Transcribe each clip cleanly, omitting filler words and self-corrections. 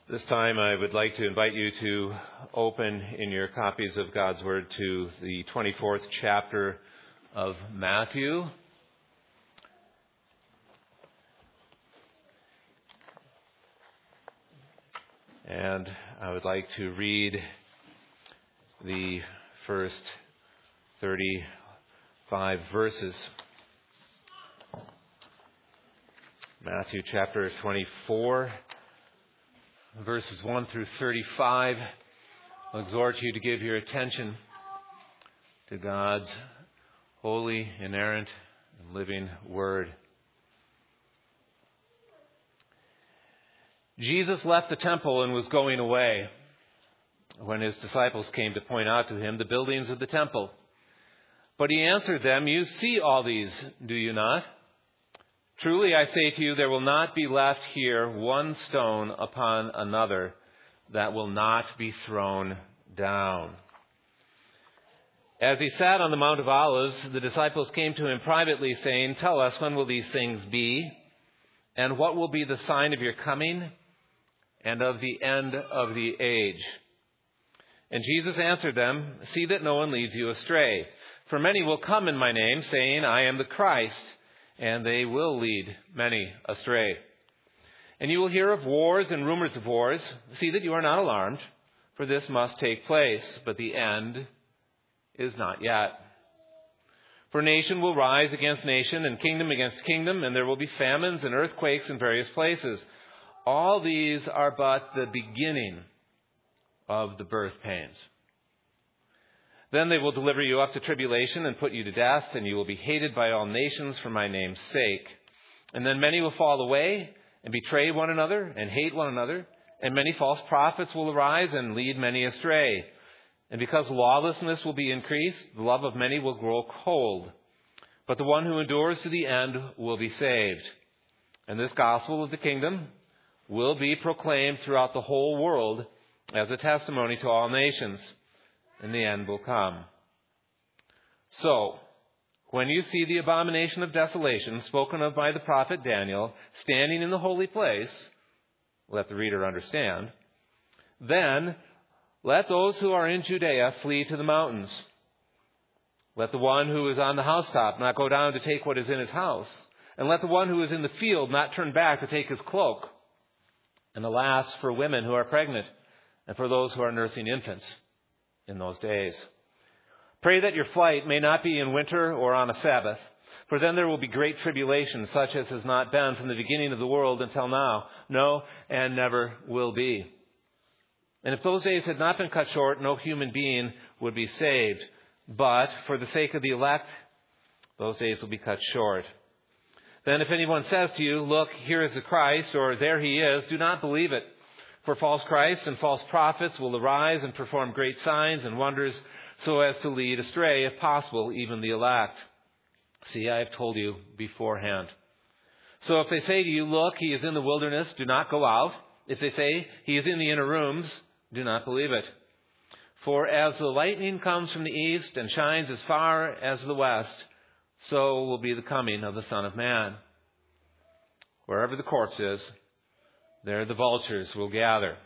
This time I would like to invite you to open in your copies of God's Word to the 24th chapter of Matthew. And I would like to read the first 35 verses. Matthew chapter 24. Verses 1 through 35, I'll exhort you to give your attention to God's holy, inerrant, and living Word. Jesus left the temple and was going away when his disciples came to point out to him the buildings of the temple. But he answered them, "You see all these, do you not? Truly I say to you, there will not be left here one stone upon another that will not be thrown down." As he sat on the Mount of Olives, the disciples came to him privately, saying, "Tell us, when will these things be? And what will be the sign of your coming and of the end of the age?" And Jesus answered them, "See that no one leads you astray. For many will come in my name, saying, 'I am the Christ,' and they will lead many astray. And you will hear of wars and rumors of wars. See that you are not alarmed, for this must take place, but the end is not yet. For nation will rise against nation, and kingdom against kingdom, and there will be famines and earthquakes in various places. All these are but the beginning of the birth pains. Then they will deliver you up to tribulation and put you to death, and you will be hated by all nations for my name's sake. And then many will fall away and betray one another and hate one another, and many false prophets will arise and lead many astray. And because lawlessness will be increased, the love of many will grow cold. But the one who endures to the end will be saved. And this gospel of the kingdom will be proclaimed throughout the whole world as a testimony to all nations. And the end will come. So, when you see the abomination of desolation spoken of by the prophet Daniel standing in the holy place, let the reader understand, then let those who are in Judea flee to the mountains. Let the one who is on the housetop not go down to take what is in his house, and let the one who is in the field not turn back to take his cloak. And alas, for women who are pregnant, and for those who are nursing infants in those days. Pray that your flight may not be in winter or on a Sabbath, for then there will be great tribulation, such as has not been from the beginning of the world until now, no, and never will be. And if those days had not been cut short, no human being would be saved. But for the sake of the elect, those days will be cut short. Then if anyone says to you, 'Look, here is the Christ,' or 'There he is,' do not believe it. For false Christs and false prophets will arise and perform great signs and wonders, so as to lead astray, if possible, even the elect. See, I have told you beforehand. So if they say to you, 'Look, he is in the wilderness,' do not go out. If they say, 'He is in the inner rooms,' do not believe it. For as the lightning comes from the east and shines as far as the west, so will be the coming of the Son of Man. Wherever the corpse is, there the vultures will gather."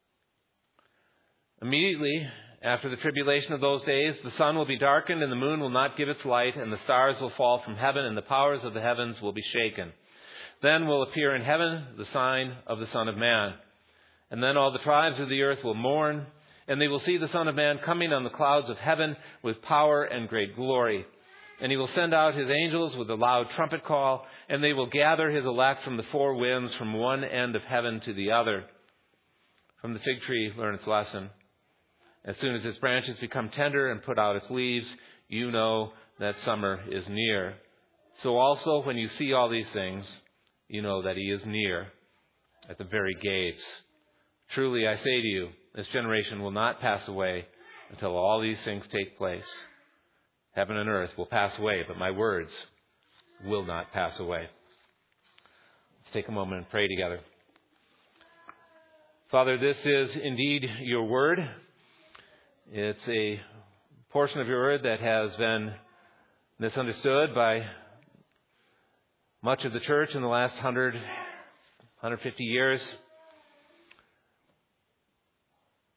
Immediately after the tribulation of those days, the sun will be darkened, and the moon will not give its light, and the stars will fall from heaven, and the powers of the heavens will be shaken. Then will appear in heaven the sign of the Son of Man. And then all the tribes of the earth will mourn, and they will see the Son of Man coming on the clouds of heaven with power and great glory. And he will send out his angels with a loud trumpet call, and they will gather his elect from the four winds, from one end of heaven to the other. From the fig tree, learn its lesson. As soon as its branches become tender and put out its leaves, you know that summer is near. So also, when you see all these things, you know that he is near, at the very gates. Truly, I say to you, this generation will not pass away until all these things take place. Heaven and earth will pass away, but my words will not pass away. Let's take a moment and pray together. Father, this is indeed your word. It's a portion of your word that has been misunderstood by much of the church in the last 150 years.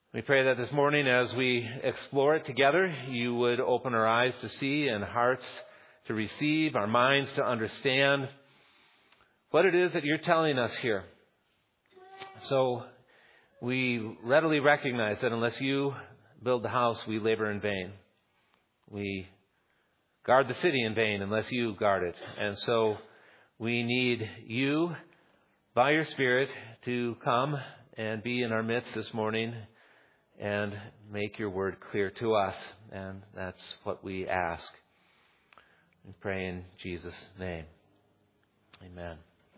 We pray that this morning as we explore it together, you would open our eyes to see and hearts to receive, our minds to understand what it is that you're telling us here. So we readily recognize that unless you build the house, we labor in vain. We guard the city in vain unless you guard it. And so we need you, by your Spirit, to come and be in our midst this morning and make your word clear to us. And that's what we ask. And pray in Jesus' name. Amen.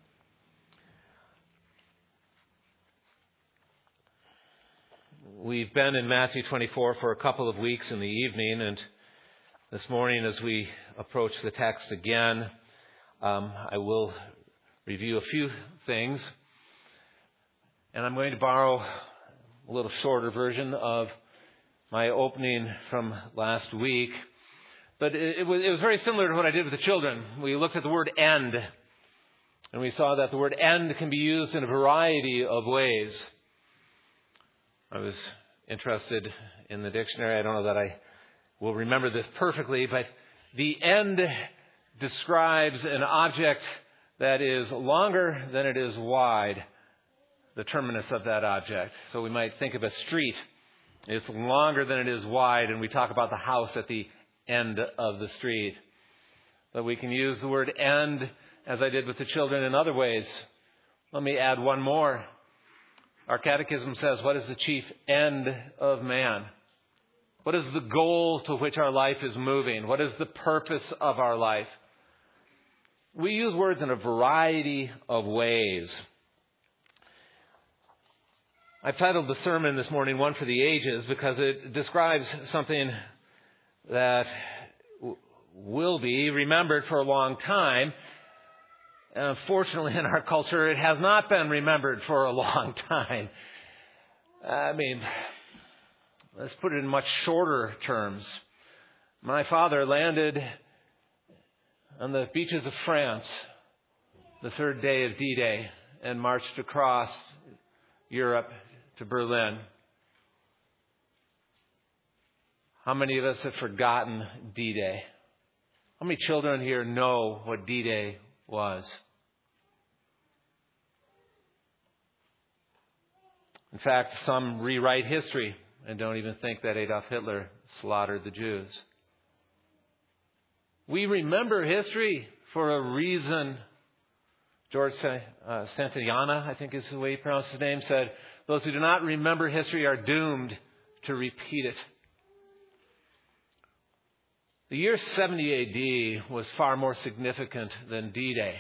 We've been in Matthew 24 for a couple of weeks in the evening, and this morning as we approach the text again, I will review a few things. And I'm going to borrow a little shorter version of my opening from last week. But it was very similar to what I did with the children. We looked at the word end, and we saw that the word end can be used in a variety of ways. I was interested in the dictionary. I don't know that I will remember this perfectly, but the end describes an object that is longer than it is wide, the terminus of that object. So we might think of a street. It's longer than it is wide, and we talk about the house at the end of the street. But we can use the word end, as I did with the children, in other ways. Let me add one more. Our catechism says, what is the chief end of man? What is the goal to which our life is moving? What is the purpose of our life? We use words in a variety of ways. I've titled the sermon this morning, One for the Ages, because it describes something that will be remembered for a long time. Unfortunately, in our culture, it has not been remembered for a long time. I mean, let's put it in much shorter terms. My father landed on the beaches of France the third day of D-Day and marched across Europe to Berlin. How many of us have forgotten D-Day? How many children here know what D-Day was? In fact, some rewrite history and don't even think that Adolf Hitler slaughtered the Jews. We remember history for a reason. George Santayana, I think is the way he pronounced his name, said, those who do not remember history are doomed to repeat it. The year 70 AD was far more significant than D-Day.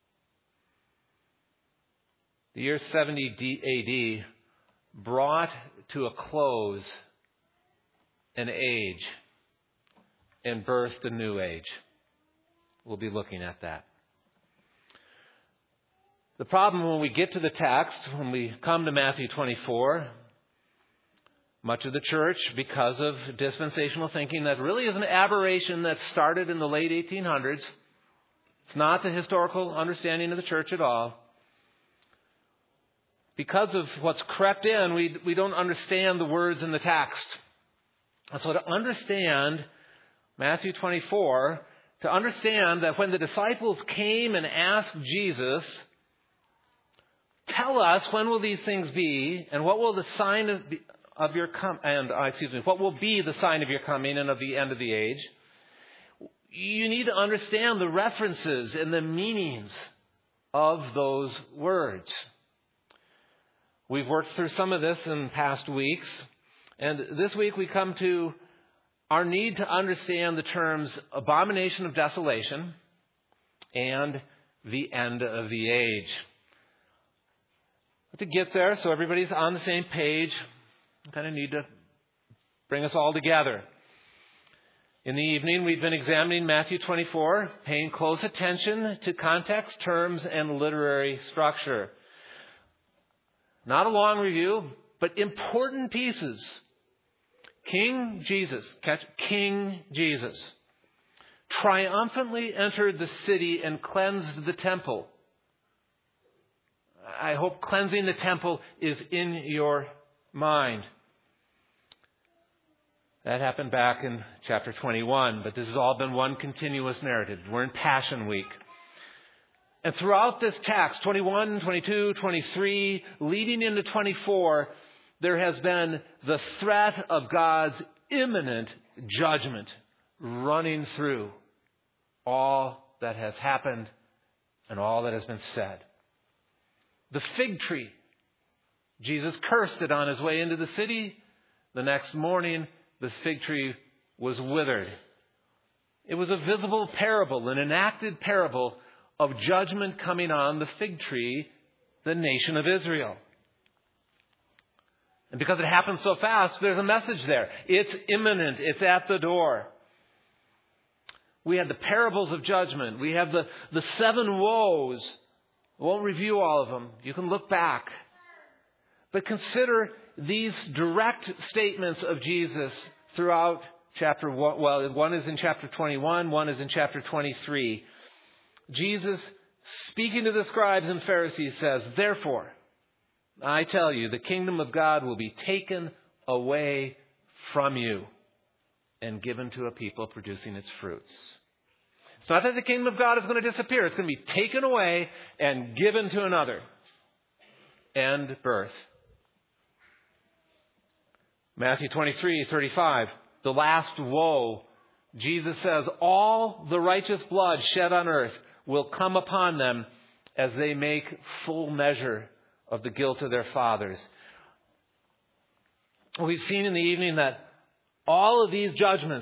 The year 70 AD brought to a close an age and birthed a new age. We'll be looking at that. The problem when we get to the text, when we come to Matthew 24, much of the church, because of dispensational thinking, that really is an aberration that started in the late 1800s. It's not the historical understanding of the church at all. Because of what's crept in, we don't understand the words in the text. And so to understand Matthew 24, to understand that when the disciples came and asked Jesus, tell us when will these things be, and what will the sign of your what will be the sign of your coming and of the end of the age? You need to understand the references and the meanings of those words. We've worked through some of this in past weeks, and this week we come to our need to understand the terms abomination of desolation and the end of the age. But to get there, so everybody's on the same page, I kind of need to bring us all together. In the evening, we've been examining Matthew 24, paying close attention to context, terms, and literary structure. Not a long review, but important pieces. King Jesus, catch, King Jesus, triumphantly entered the city and cleansed the temple. I hope cleansing the temple is in your mind. That happened back in chapter 21, but this has all been one continuous narrative. We're in Passion Week. And throughout this text, 21, 22, 23, leading into 24, there has been the threat of God's imminent judgment running through all that has happened and all that has been said. The fig tree, Jesus cursed it on his way into the city. The next morning, this fig tree was withered. It was a visible parable, an enacted parable of judgment coming on the fig tree, the nation of Israel. And because it happened so fast, there's a message there. It's imminent. It's at the door. We have the parables of judgment. We have the 7 woes. I won't review all of them. You can look back. But consider these direct statements of Jesus throughout chapter 1. Well, one is in chapter 21, one is in chapter 23. Jesus, speaking to the scribes and Pharisees, says, "Therefore, I tell you, the kingdom of God will be taken away from you and given to a people producing its fruits." It's not that the kingdom of God is going to disappear. It's going to be taken away and given to another. End birth. Matthew 23:35, the last woe. Jesus says, "All the righteous blood shed on earth will come upon them as they make full measure of the guilt of their fathers." We've seen in the evening that all of these judgments,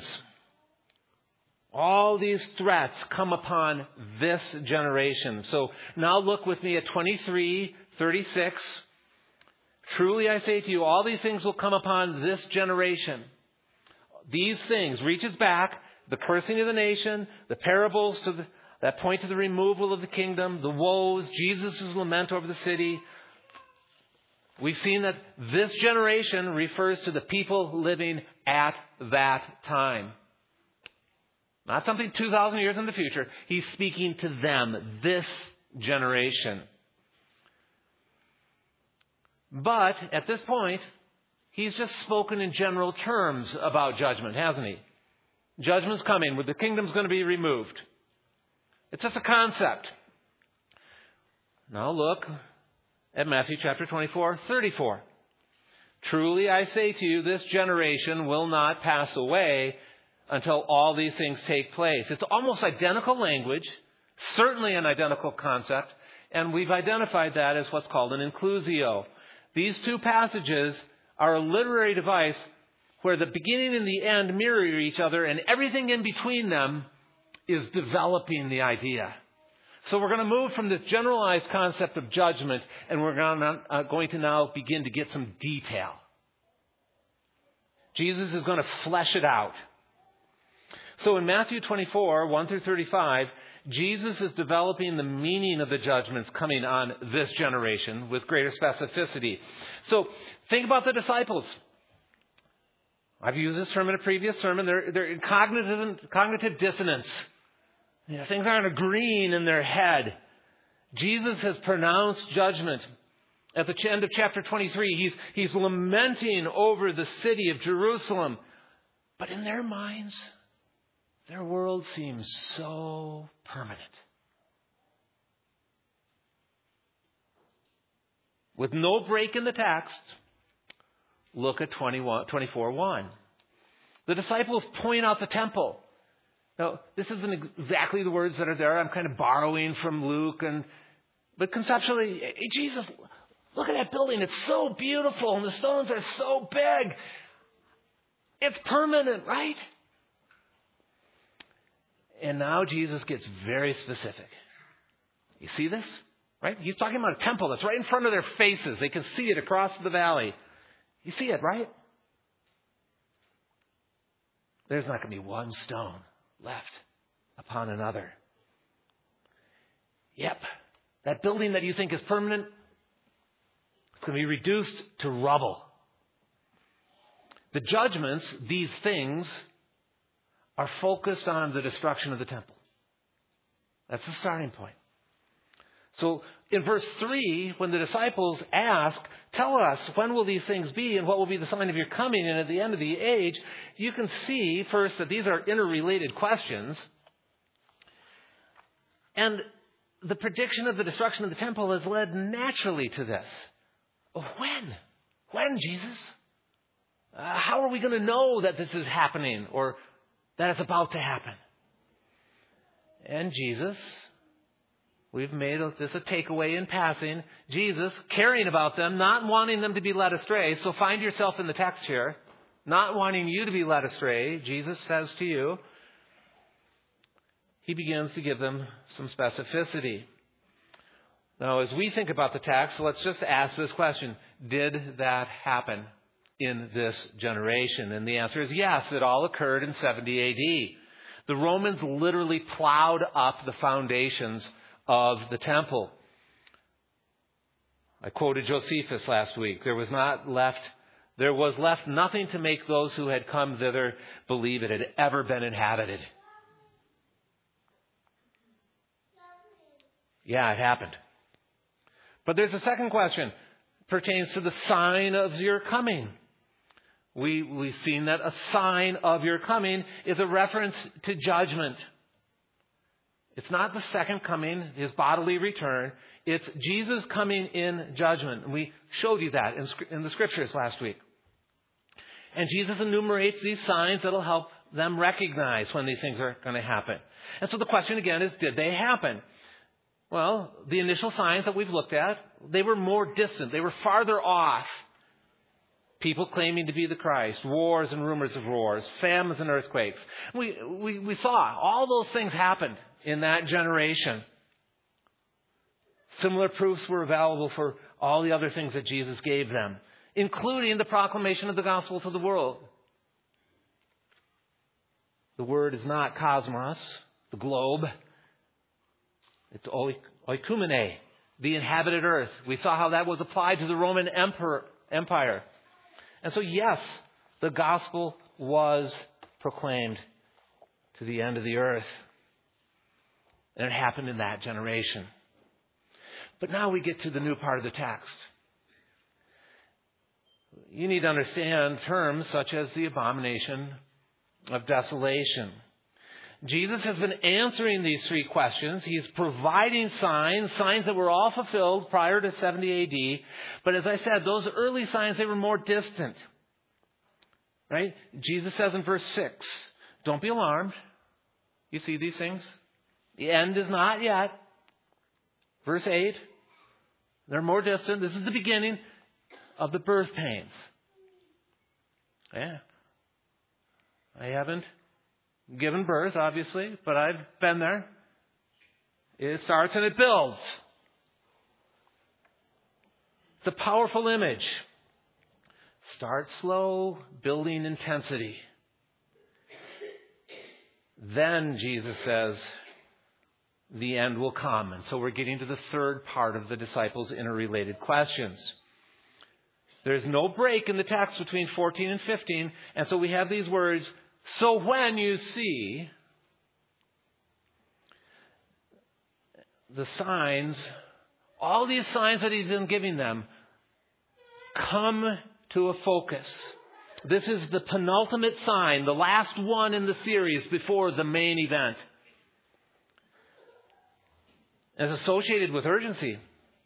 all these threats come upon this generation. So now look with me at 23:36. "Truly I say to you, all these things will come upon this generation." These things reaches back, the cursing of the nation, the parables that point to the removal of the kingdom, the woes, Jesus' lament over the city. We've seen that this generation refers to the people living at that time. Not something 2,000 years in the future. He's speaking to them, this generation. But at this point, he's just spoken in general terms about judgment, hasn't he? Judgment's coming, the kingdom's going to be removed. It's just a concept. Now look at Matthew chapter 24:34. "Truly I say to you, this generation will not pass away until all these things take place." It's almost identical language, certainly an identical concept, and we've identified that as what's called an inclusio. These two passages are a literary device where the beginning and the end mirror each other, and everything in between them is developing the idea. So we're going to move from this generalized concept of judgment, and we're going to now begin to get some detail. Jesus is going to flesh it out. So in Matthew 24:1-35, Jesus is developing the meaning of the judgments coming on this generation with greater specificity. So think about the disciples. I've used this term in a previous sermon. They're in cognitive dissonance. Things aren't agreeing in their head. Jesus has pronounced judgment. At the end of chapter 23, he's lamenting over the city of Jerusalem. But in their minds, their world seems so permanent. With no break in the text, look at 24:1. The disciples point out the temple. Now, this isn't exactly the words that are there. I'm kind of borrowing from Luke. But conceptually, hey, Jesus, look at that building. It's so beautiful, and the stones are so big. It's permanent, right? And now Jesus gets very specific. You see this? Right? He's talking about a temple that's right in front of their faces. They can see it across the valley. You see it, right? There's not going to be one stone left upon another. Yep. That building that you think is permanent, it's going to be reduced to rubble. The judgments, these things, are focused on the destruction of the temple. That's the starting point. So in verse 3, when the disciples ask, tell us, when will these things be and what will be the sign of your coming and at the end of the age, you can see first that these are interrelated questions. And the prediction of the destruction of the temple has led naturally to this. When? When, Jesus? How are we going to know that this is happening or that it's about to happen? And Jesus, we've made this a takeaway in passing. Jesus, caring about them, not wanting them to be led astray. So find yourself in the text here. Not wanting you to be led astray, Jesus says to you, he begins to give them some specificity. Now, as we think about the text, let's just ask this question. Did that happen in this generation? And the answer is yes, it all occurred in 70 A.D. The Romans literally plowed up the foundations of the temple. I quoted Josephus last week. There was left nothing to make those who had come thither believe it had ever been inhabited. Yeah, it happened. But there's a second question. It pertains to the sign of your coming. We've seen that a sign of your coming is a reference to judgment. It's not the second coming, his bodily return. It's Jesus coming in judgment. And we showed you that in the scriptures last week. And Jesus enumerates these signs that will help them recognize when these things are going to happen. And so the question again is, did they happen? Well, the initial signs that we've looked at, they were more distant. They were farther off. People claiming to be the Christ, wars and rumors of wars, famines and earthquakes. We saw all those things happened in that generation. Similar proofs were available for all the other things that Jesus gave them, including the proclamation of the gospel to the world. The word is not cosmos, the globe. It's oikumene, the inhabited earth. We saw how that was applied to the Roman Empire. And so, yes, the gospel was proclaimed to the end of the earth. And it happened in that generation. But now we get to the new part of the text. You need to understand terms such as the abomination of desolation. Jesus has been answering these three questions. He's providing signs that were all fulfilled prior to 70 A.D. But as I said, those early signs, they were more distant. Right? Jesus says in verse 6, don't be alarmed. You see these things? The end is not yet. Verse 8, they're more distant. This is the beginning of the birth pains. Yeah. I haven't given birth, obviously, but I've been there. It starts and it builds. It's a powerful image. Start slow, building intensity. Then, Jesus says, the end will come. And so we're getting to the third part of the disciples' interrelated questions. There's no break in the text between 14 and 15. And so we have these words, so when you see the signs, all these signs that he's been giving them, come to a focus. This is the penultimate sign, the last one in the series before the main event. It's associated with urgency.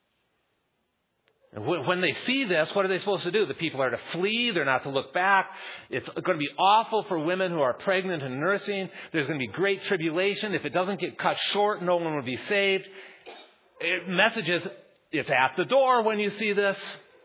And when they see this, what are they supposed to do? The people are to flee. They're not to look back. It's going to be awful for women who are pregnant and nursing. There's going to be great tribulation. If it doesn't get cut short, no one will be saved. Messages, it's at the door when you see this.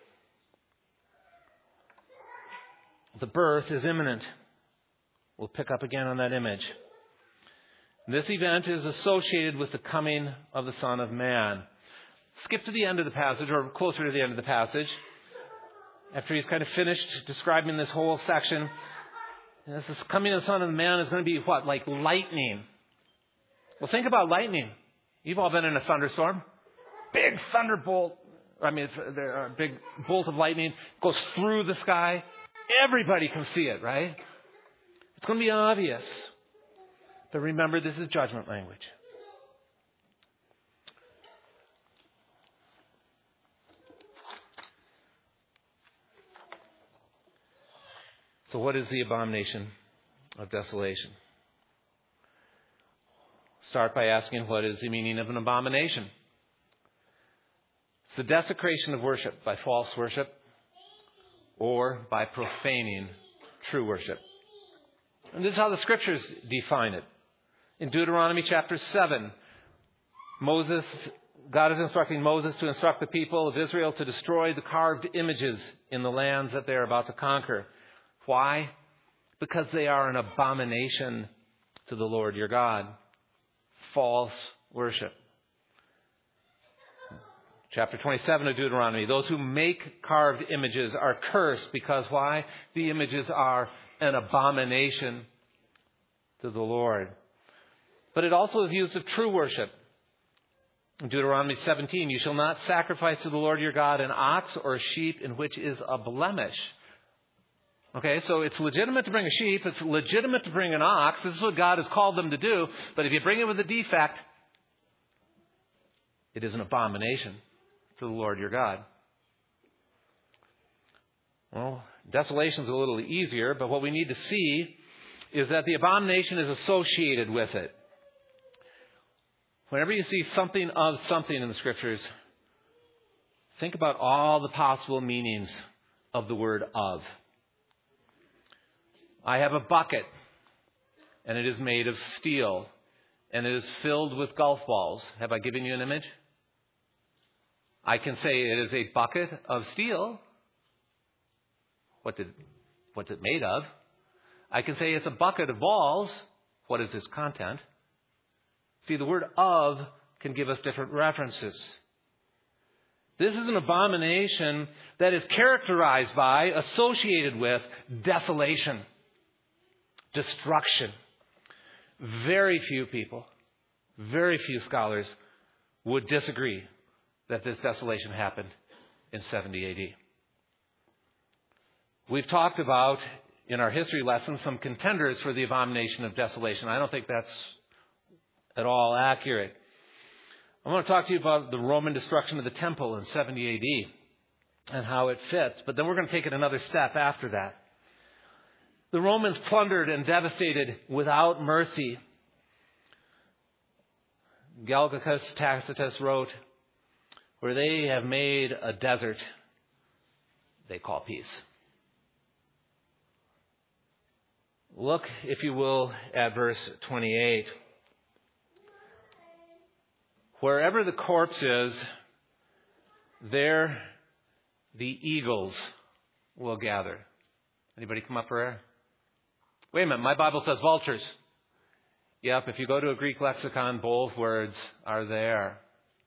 The birth is imminent. We'll pick up again on that image. This event is associated with the coming of the Son of Man. Skip to the end of the passage, or closer to the end of the passage. After he's kind of finished describing this whole section, this coming of the Son of Man is going to be what? Like lightning. Well, think about lightning. You've all been in a thunderstorm. Big thunderbolt. A big bolt of lightning goes through the sky. Everybody can see it, right? It's going to be obvious. But remember, this is judgment language. So what is the abomination of desolation? Start by asking, what is the meaning of an abomination? It's the desecration of worship by false worship or by profaning true worship. And this is how the Scriptures define it. In Deuteronomy chapter 7, God is instructing Moses to instruct the people of Israel to destroy the carved images in the lands that they're about to conquer. Why? Because they are an abomination to the Lord your God. False worship. Chapter 27 of Deuteronomy. Those who make carved images are cursed because why? The images are an abomination to the Lord. But it also is used of true worship. In Deuteronomy 17, you shall not sacrifice to the Lord your God an ox or a sheep in which is a blemish. Okay, so it's legitimate to bring a sheep. It's legitimate to bring an ox. This is what God has called them to do. But if you bring it with a defect, it is an abomination to the Lord your God. Well, desolation is a little easier, but what we need to see is that the abomination is associated with it. Whenever you see something of something in the Scriptures, think about all the possible meanings of the word of. I have a bucket, and it is made of steel, and it is filled with golf balls. Have I given you an image? I can say it is a bucket of steel. What's it made of? I can say it's a bucket of balls. What is its content? See, the word of can give us different references. This is an abomination that is characterized by, associated with, desolation, destruction. Very few people, very few scholars would disagree that this desolation happened in 70 AD. We've talked about, in our history lesson, some contenders for the abomination of desolation. I don't think that's at all accurate. I want to talk to you about the Roman destruction of the temple in 70 AD and how it fits. But then we're going to take it another step after that. The Romans plundered and devastated without mercy. Galgacus Tacitus wrote, where they have made a desert, they call peace. Look, if you will, at verse 28. Wherever the corpse is, there the eagles will gather. Anybody come up for air? Wait a minute, my Bible says vultures. Yep, if you go to a Greek lexicon, both words are there.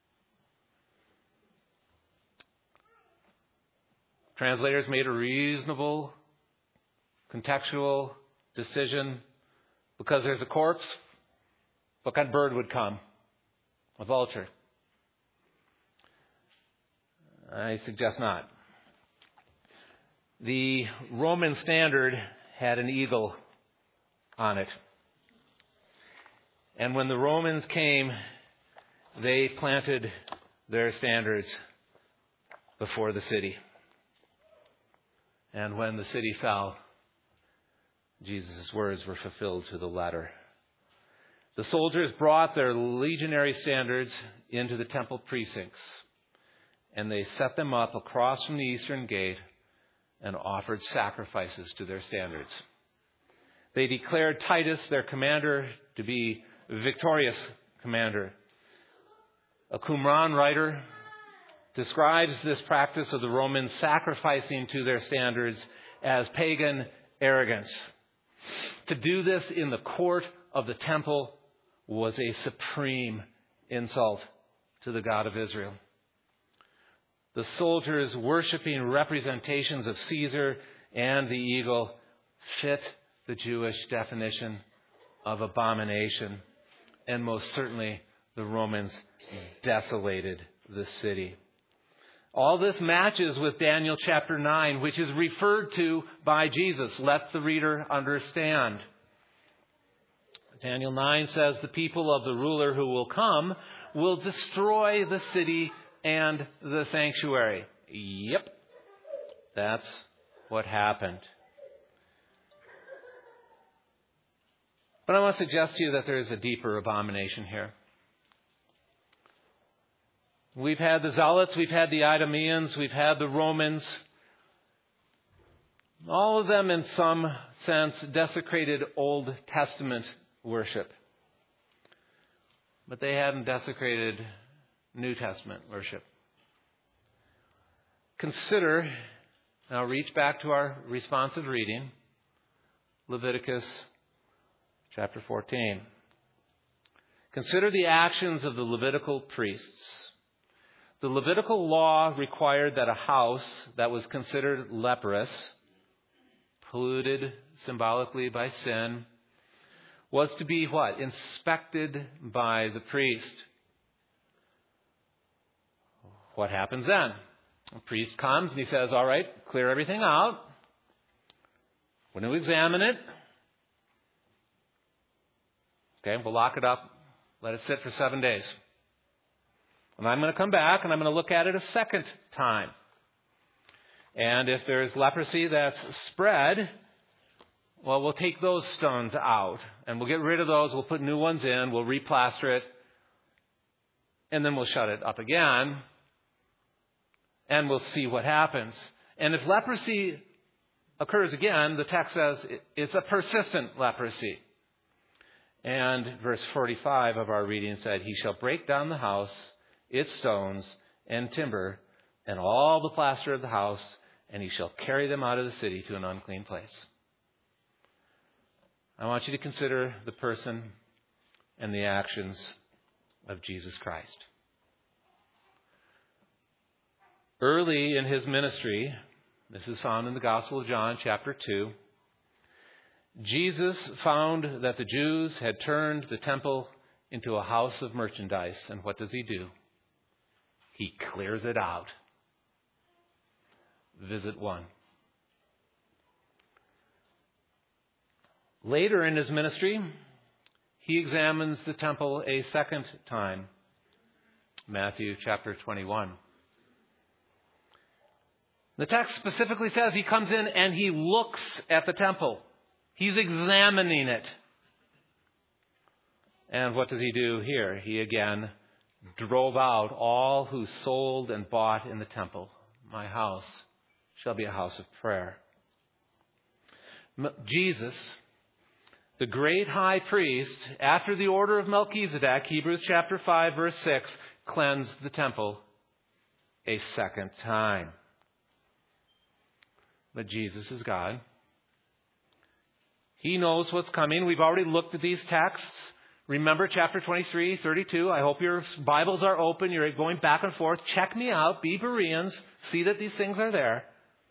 Translators made a reasonable, contextual decision. Because there's a corpse, what kind of bird would come? A vulture. I suggest not. The Roman standard had an eagle on it. And when the Romans came, they planted their standards before the city. And when the city fell, Jesus' words were fulfilled to the letter. The soldiers brought their legionary standards into the temple precincts, and they set them up across from the eastern gate and offered sacrifices to their standards. They declared Titus, their commander, to be a victorious commander. A Qumran writer describes this practice of the Romans sacrificing to their standards as pagan arrogance. To do this in the court of the temple was a supreme insult to the God of Israel. The soldiers worshiping representations of Caesar and the eagle fit the Jewish definition of abomination. And most certainly the Romans desolated the city. All this matches with Daniel chapter 9, which is referred to by Jesus. Let the reader understand. Daniel 9 says the people of the ruler who will come will destroy the city and the sanctuary. Yep, that's what happened. But I want to suggest to you that there is a deeper abomination here. We've had the Zealots, we've had the Idumeans, we've had the Romans. All of them, in some sense, desecrated Old Testament worship. But they hadn't desecrated New Testament worship. Consider, now reach back to our responsive reading, Leviticus chapter 14. Consider the actions of the Levitical priests. The Levitical law required that a house that was considered leprous, polluted symbolically by sin, was to be what? Inspected by the priest. What happens then? The priest comes and he says, all right, clear everything out. We're going to examine it. Okay, we'll lock it up. Let it sit for 7 days. And I'm going to come back and I'm going to look at it a second time. And if there's leprosy that's spread, well, we'll take those stones out and we'll get rid of those. We'll put new ones in. We'll replaster it. And then we'll shut it up again. And we'll see what happens. And if leprosy occurs again, the text says it's a persistent leprosy. And verse 45 of our reading said, he shall break down the house, its stones and timber, and all the plaster of the house, and he shall carry them out of the city to an unclean place. I want you to consider the person and the actions of Jesus Christ. Early in his ministry, this is found in the Gospel of John, chapter 2, Jesus found that the Jews had turned the temple into a house of merchandise. And what does he do? He clears it out. Visit 1. Later in his ministry, he examines the temple a second time. Matthew chapter 21. The text specifically says he comes in and he looks at the temple. He's examining it. And what does he do here? He again drove out all who sold and bought in the temple. My house shall be a house of prayer. Jesus, the great high priest, after the order of Melchizedek, Hebrews chapter 5, verse 6, cleansed the temple a second time. But Jesus is God. He knows what's coming. We've already looked at these texts. Remember chapter 23, 32. I hope your Bibles are open. You're going back and forth. Check me out. Be Bereans. See that these things are there.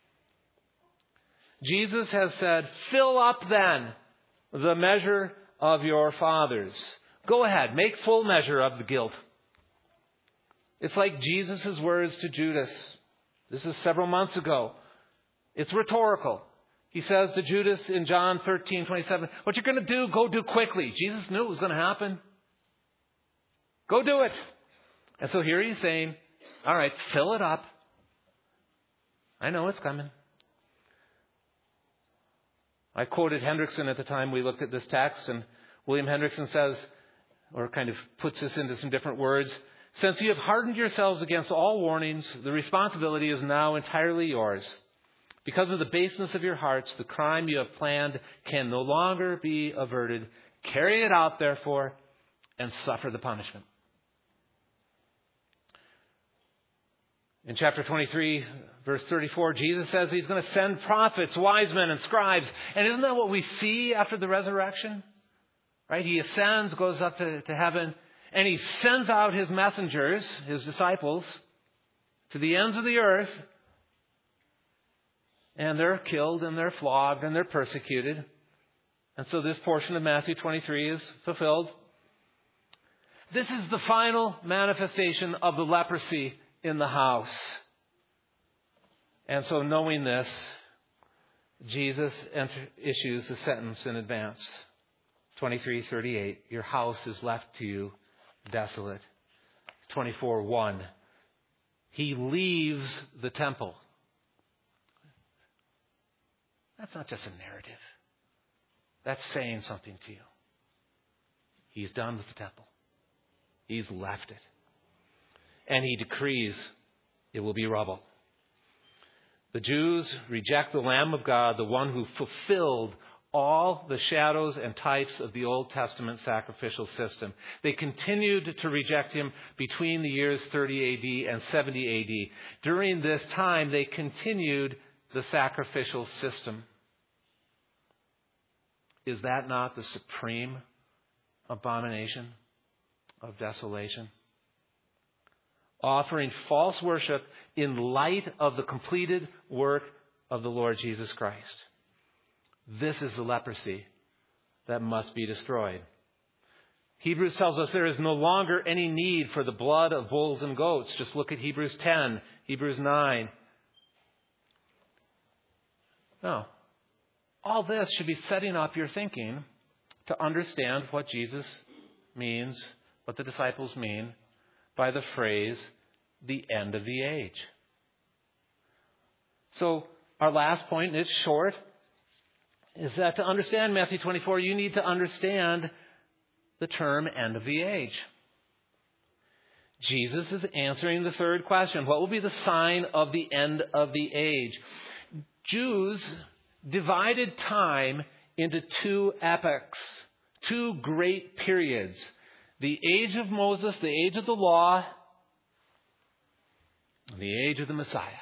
Jesus has said, fill up then the measure of your fathers. Go ahead. Make full measure of the guilt. It's like Jesus' words to Judas. This is several months ago. It's rhetorical. He says to Judas in John 13:27, what you're going to do, go do quickly. Jesus knew it was going to happen. Go do it. And so here he's saying, all right, fill it up. I know it's coming. I quoted Hendrickson at the time we looked at this text, and William Hendrickson says, or kind of puts this into some different words, since you have hardened yourselves against all warnings, the responsibility is now entirely yours. Because of the baseness of your hearts, the crime you have planned can no longer be averted. Carry it out, therefore, and suffer the punishment. In chapter 23, verse 34, Jesus says he's going to send prophets, wise men, and scribes. And isn't that what we see after the resurrection? Right? He ascends, goes up to heaven, and he sends out his messengers, his disciples, to the ends of the earth. And they're killed, and they're flogged, and they're persecuted. And so this portion of Matthew 23 is fulfilled. This is the final manifestation of the leprosy in the house. And so knowing this, Jesus issues a sentence in advance. 23:38, your house is left to you desolate. 24:1, he leaves the temple. That's not just a narrative. That's saying something to you. He's done with the temple. He's left it. And he decrees it will be rubble. The Jews reject the Lamb of God, the one who fulfilled all the shadows and types of the Old Testament sacrificial system. They continued to reject him between the years 30 AD and 70 AD. During this time, they continued the sacrificial system. Is that not the supreme abomination of desolation? Offering false worship in light of the completed work of the Lord Jesus Christ. This is the leprosy that must be destroyed. Hebrews tells us there is no longer any need for the blood of bulls and goats. Just look at Hebrews 10, Hebrews 9. No. All this should be setting up your thinking to understand what Jesus means, what the disciples mean by the phrase, the end of the age. So, our last point, it's short, is that to understand Matthew 24, you need to understand the term end of the age. Jesus is answering the third question. What will be the sign of the end of the age? Jews divided time into two epochs, two great periods. The age of Moses, the age of the law, and the age of the Messiah.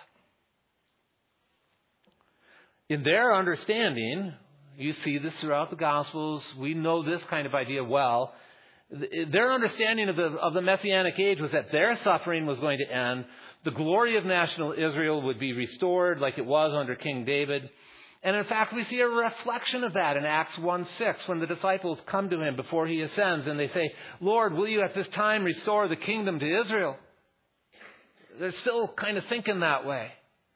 In their understanding, you see this throughout the Gospels, we know this kind of idea well. Their understanding of the Messianic age was that their suffering was going to end. The glory of national Israel would be restored like it was under King David. And in fact, we see a reflection of that in Acts 1:6 when the disciples come to him before he ascends and they say, Lord, will you at this time restore the kingdom to Israel? They're still kind of thinking that way.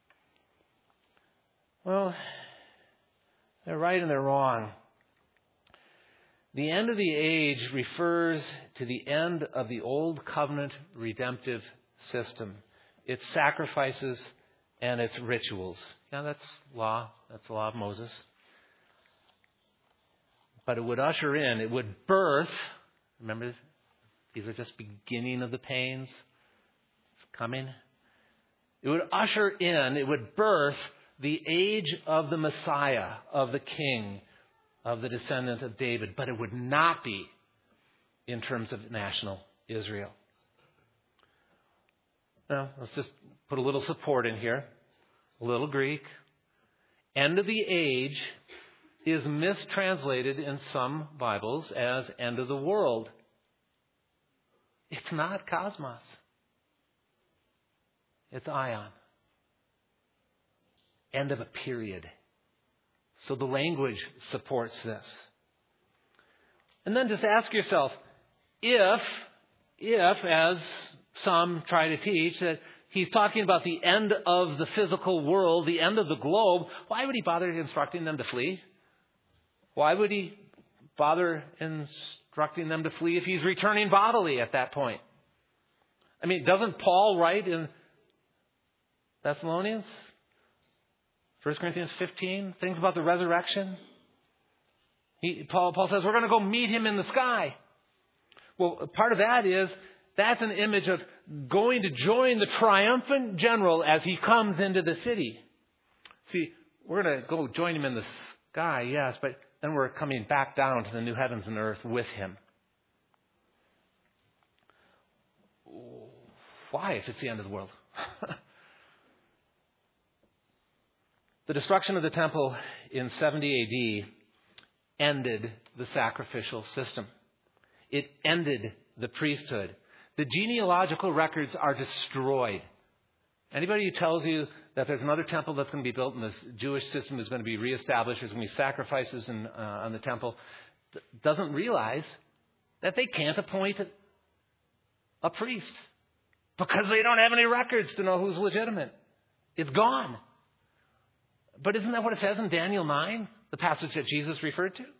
Well, they're right and they're wrong. The end of the age refers to the end of the old covenant redemptive system, its sacrifices and its rituals. Yeah, that's law. That's the law of Moses. But it would usher in, it would birth, remember, these are just beginning of the pains. It's coming. It would usher in, it would birth the age of the Messiah, of the King, of the descendant of David. But it would not be in terms of national Israel. Now, let's just put a little support in here. A little Greek. End of the age is mistranslated in some Bibles as end of the world. It's not cosmos. It's aion. End of a period. So the language supports this. And then just ask yourself, if as some try to teach, that he's talking about the end of the physical world, the end of the globe, why would he bother instructing them to flee? Why would he bother instructing them to flee if he's returning bodily at that point? I mean, doesn't Paul write in Thessalonians, 1 Corinthians 15, things about the resurrection? Paul says, we're going to go meet him in the sky. Well, part of that is, that's an image of going to join the triumphant general as he comes into the city. See, we're going to go join him in the sky, yes, but then we're coming back down to the new heavens and earth with him. Why, if it's the end of the world? The destruction of the temple in 70 AD ended the sacrificial system. It ended the priesthood. The genealogical records are destroyed. Anybody who tells you that there's another temple that's going to be built and this Jewish system is going to be reestablished, there's going to be sacrifices on the temple, doesn't realize that they can't appoint a priest because they don't have any records to know who's legitimate. It's gone. But isn't that what it says in Daniel 9, the passage that Jesus referred to?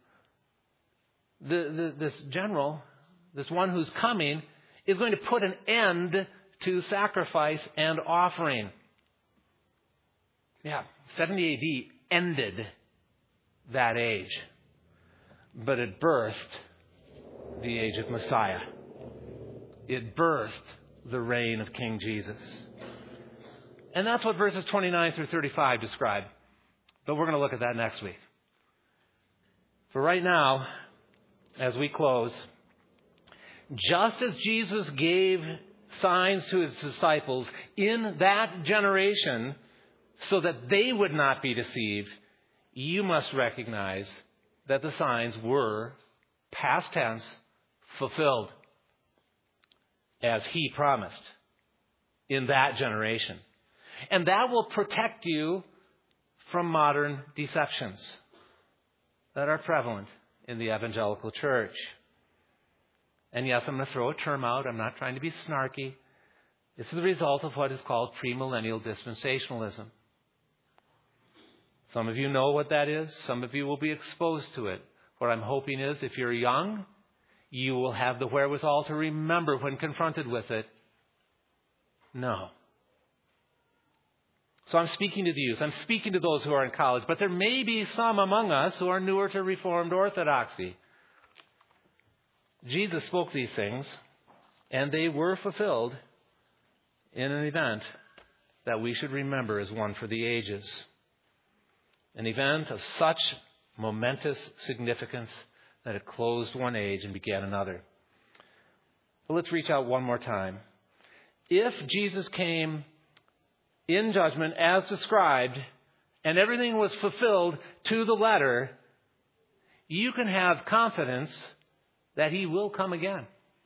This general, this one who's coming, is going to put an end to sacrifice and offering. Yeah, 70 AD ended that age. But it birthed the age of Messiah. It birthed the reign of King Jesus. And that's what verses 29 through 35 describe. But we're going to look at that next week. For right now, as we close, just as Jesus gave signs to his disciples in that generation so that they would not be deceived, you must recognize that the signs were, past tense, fulfilled as he promised in that generation. And that will protect you from modern deceptions that are prevalent in the evangelical church. And yes, I'm going to throw a term out. I'm not trying to be snarky. This is the result of what is called premillennial dispensationalism. Some of you know what that is. Some of you will be exposed to it. What I'm hoping is, if you're young, you will have the wherewithal to remember when confronted with it. No. So I'm speaking to the youth. I'm speaking to those who are in college. But there may be some among us who are newer to Reformed orthodoxy. Jesus spoke these things, and they were fulfilled in an event that we should remember as one for the ages. An event of such momentous significance that it closed one age and began another. But let's reach out one more time. If Jesus came in judgment as described, and everything was fulfilled to the letter, you can have confidence that he will come again.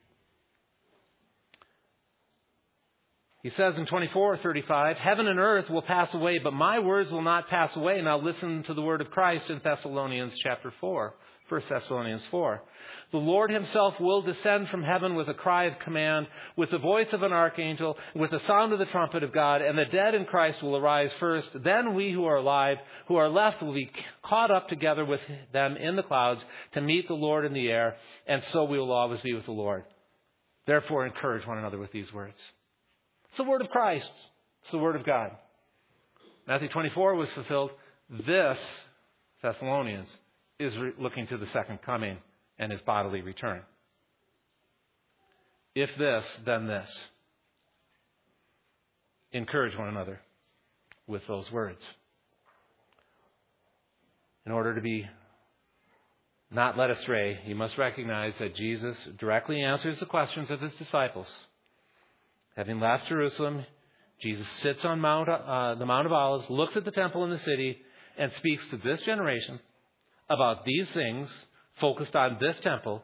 He says in 24:35, heaven and earth will pass away, but my words will not pass away. Now listen to the word of Christ in Thessalonians chapter 4, 1 Thessalonians 4. The Lord himself will descend from heaven with a cry of command, with the voice of an archangel, with the sound of the trumpet of God, and the dead in Christ will arise first. Then we who are alive, who are left, will be caught up together with them in the clouds to meet the Lord in the air, and so we will always be with the Lord. Therefore, encourage one another with these words. It's the word of Christ. It's the word of God. Matthew 24 was fulfilled. This, Thessalonians, is looking to the second coming and his bodily return. If this, then this. Encourage one another with those words. In order to be not led astray, you must recognize that Jesus directly answers the questions of his disciples. Having left Jerusalem, Jesus sits on the Mount of Olives, looks at the temple and the city, and speaks to this generation about these things, focused on this temple,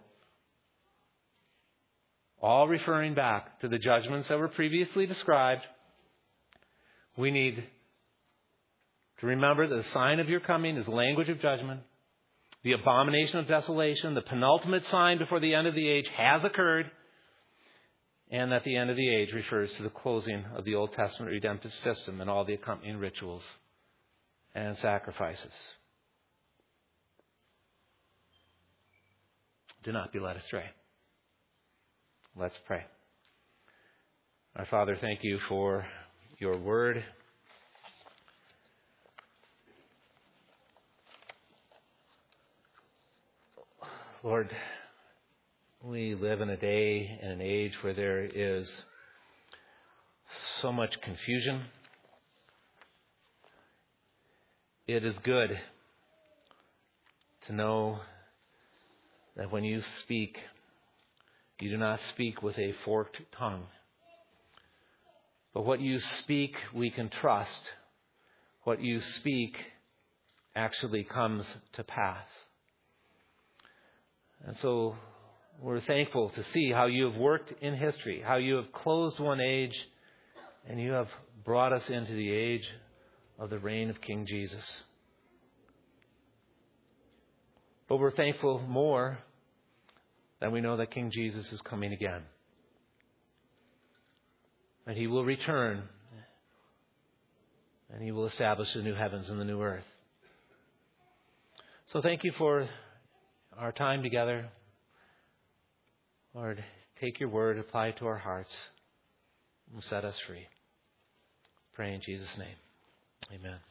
all referring back to the judgments that were previously described. We need to remember that the sign of your coming is language of judgment. The abomination of desolation, the penultimate sign before the end of the age, has occurred. And that the end of the age refers to the closing of the Old Testament redemptive system and all the accompanying rituals and sacrifices. Do not be led astray. Let's pray. Our Father, thank you for your word. Lord, we live in a day and an age where there is so much confusion. It is good to know that when you speak, you do not speak with a forked tongue. But what you speak, we can trust. What you speak actually comes to pass. And so we're thankful to see how you have worked in history, how you have closed one age, and you have brought us into the age of the reign of King Jesus. But we're thankful more that we know that King Jesus is coming again. And he will return, and he will establish the new heavens and the new earth. So thank you for our time together. Lord, take your word, apply it to our hearts, and set us free. Pray in Jesus' name. Amen.